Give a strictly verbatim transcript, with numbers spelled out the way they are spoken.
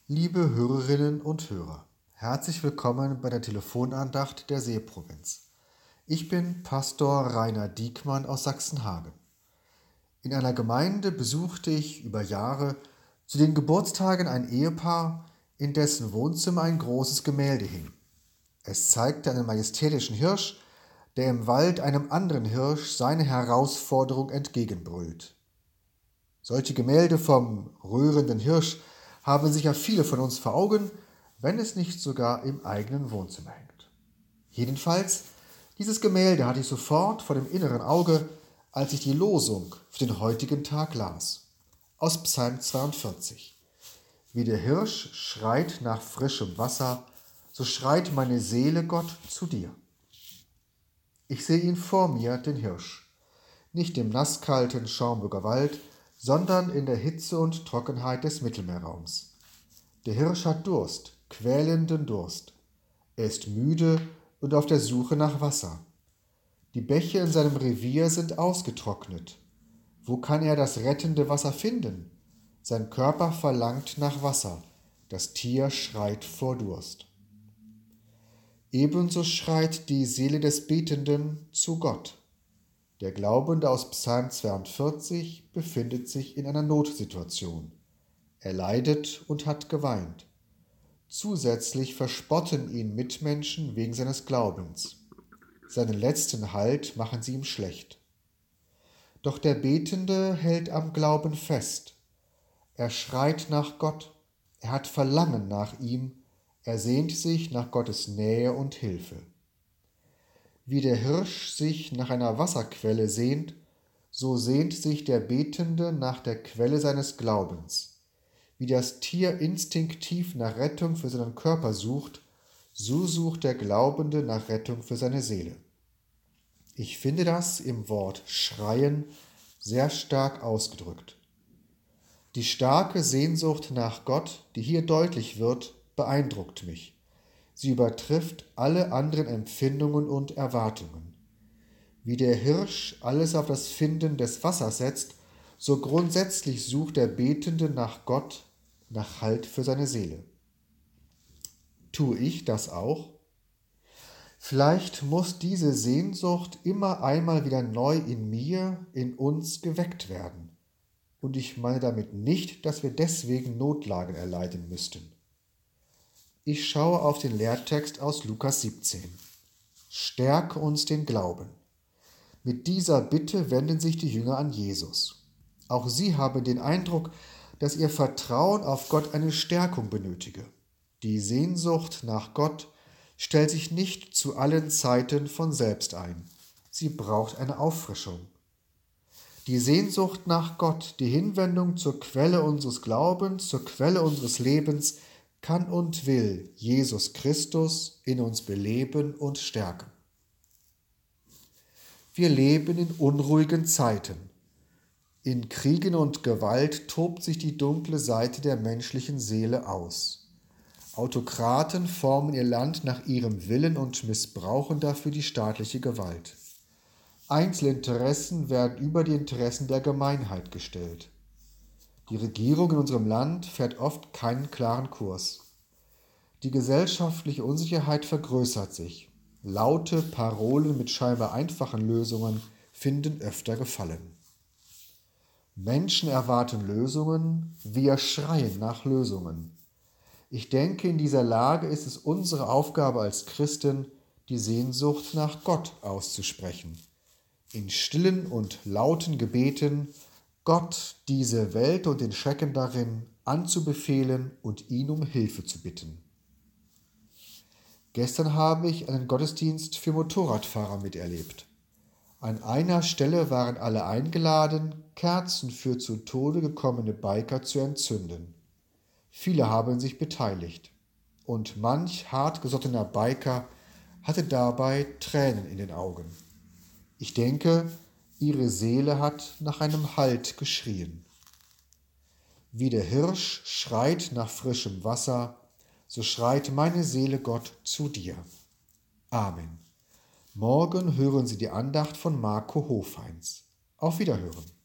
Liebe Hörerinnen und Hörer, herzlich willkommen bei der Telefonandacht der Seeprovinz. Ich bin Pastor Rainer Diekmann aus Sachsenhagen. In einer Gemeinde besuchte ich über Jahre zu den Geburtstagen ein Ehepaar, in dessen Wohnzimmer ein großes Gemälde hing. Es zeigte einen majestätischen Hirsch, der im Wald einem anderen Hirsch seine Herausforderung entgegenbrüllt. Solche Gemälde vom rührenden Hirsch haben sicher viele von uns vor Augen, wenn es nicht sogar im eigenen Wohnzimmer hängt. Jedenfalls, dieses Gemälde hatte ich sofort vor dem inneren Auge, als ich die Losung für den heutigen Tag las. Aus Psalm zweiundvierzig. Wie der Hirsch schreit nach frischem Wasser, so schreit meine Seele Gott zu dir. Ich sehe ihn vor mir, den Hirsch, nicht im nasskalten Schaumburger Wald, sondern in der Hitze und Trockenheit des Mittelmeerraums. Der Hirsch hat Durst, quälenden Durst. Er ist müde und auf der Suche nach Wasser. Die Bäche in seinem Revier sind ausgetrocknet. Wo kann er das rettende Wasser finden? Sein Körper verlangt nach Wasser. Das Tier schreit vor Durst. Ebenso schreit die Seele des Betenden zu Gott. Der Glaubende aus Psalm zweiundvierzig befindet sich in einer Notsituation. Er leidet und hat geweint. Zusätzlich verspotten ihn Mitmenschen wegen seines Glaubens. Seinen letzten Halt machen sie ihm schlecht. Doch der Betende hält am Glauben fest. Er schreit nach Gott. Er hat Verlangen nach ihm. Er sehnt sich nach Gottes Nähe und Hilfe. Wie der Hirsch sich nach einer Wasserquelle sehnt, so sehnt sich der Betende nach der Quelle seines Glaubens. Wie das Tier instinktiv nach Rettung für seinen Körper sucht, so sucht der Glaubende nach Rettung für seine Seele. Ich finde das im Wort schreien sehr stark ausgedrückt. Die starke Sehnsucht nach Gott, die hier deutlich wird, beeindruckt mich. Sie übertrifft alle anderen Empfindungen und Erwartungen. Wie der Hirsch alles auf das Finden des Wassers setzt, so grundsätzlich sucht der Betende nach Gott, nach Halt für seine Seele. Tue ich das auch? Vielleicht muss diese Sehnsucht immer einmal wieder neu in mir, in uns geweckt werden. Und ich meine damit nicht, dass wir deswegen Notlagen erleiden müssten. Ich schaue auf den Lehrtext aus Lukas siebzehn. Stärke uns den Glauben. Mit dieser Bitte wenden sich die Jünger an Jesus. Auch sie haben den Eindruck, dass ihr Vertrauen auf Gott eine Stärkung benötige. Die Sehnsucht nach Gott stellt sich nicht zu allen Zeiten von selbst ein. Sie braucht eine Auffrischung. Die Sehnsucht nach Gott, die Hinwendung zur Quelle unseres Glaubens, zur Quelle unseres Lebens, kann und will Jesus Christus in uns beleben und stärken. Wir leben in unruhigen Zeiten. In Kriegen und Gewalt tobt sich die dunkle Seite der menschlichen Seele aus. Autokraten formen ihr Land nach ihrem Willen und missbrauchen dafür die staatliche Gewalt. Einzelinteressen werden über die Interessen der Gemeinheit gestellt. Die Regierung in unserem Land fährt oft keinen klaren Kurs. Die gesellschaftliche Unsicherheit vergrößert sich. Laute Parolen mit scheinbar einfachen Lösungen finden öfter Gefallen. Menschen erwarten Lösungen, wir schreien nach Lösungen. Ich denke, in dieser Lage ist es unsere Aufgabe als Christen, die Sehnsucht nach Gott auszusprechen. In stillen und lauten Gebeten Gott diese Welt und den Schrecken darin anzubefehlen und ihn um Hilfe zu bitten. Gestern habe ich einen Gottesdienst für Motorradfahrer miterlebt. An einer Stelle waren alle eingeladen, Kerzen für zu Tode gekommene Biker zu entzünden. Viele haben sich beteiligt und manch hartgesottener Biker hatte dabei Tränen in den Augen. Ich denke, ihre Seele hat nach einem Halt geschrien. Wie der Hirsch schreit nach frischem Wasser, so schreit meine Seele Gott zu dir. Amen. Morgen hören Sie die Andacht von Marco Hofeins. Auf Wiederhören.